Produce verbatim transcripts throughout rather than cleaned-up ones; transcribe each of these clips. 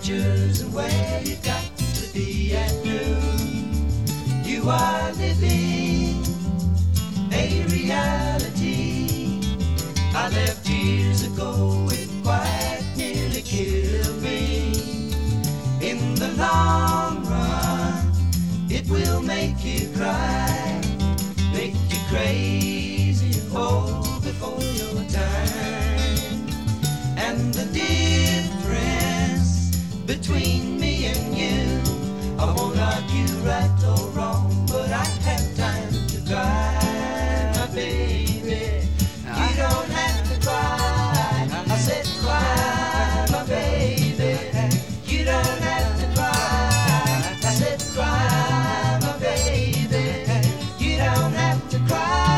managers and where you got to be at noon. You are living a reality I left years ago. It quite nearly killed me. In the long run, it will make you cry, make you crazy, oh, before your time. And the difference between me and you, I won't argue right or wrong, but I have time to cry, my baby. You don't have to cry, I said cry, my baby. You don't have to cry, I said cry, my baby. You don't have to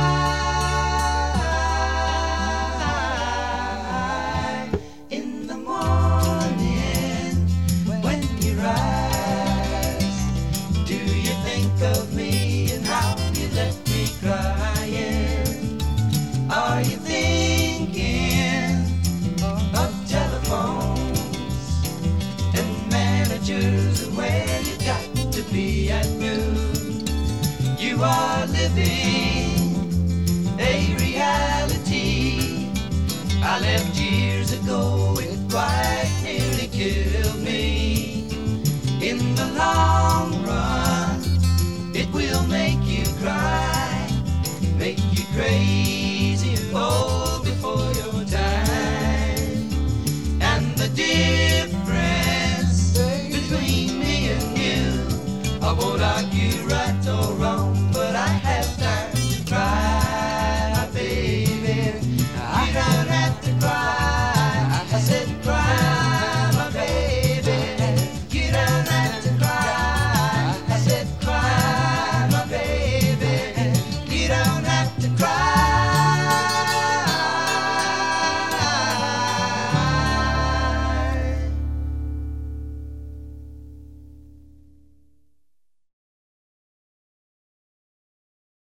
cry. In the morning when you rise, do you think of me and how you left me crying? Are you thinking of telephones and managers and where you got to be at noon? You are living a reality I left years ago. It quite nearly killed me. In the long run, it will make you cry, make you crazy, oh, before your time. And the difference between me and you, I won't argue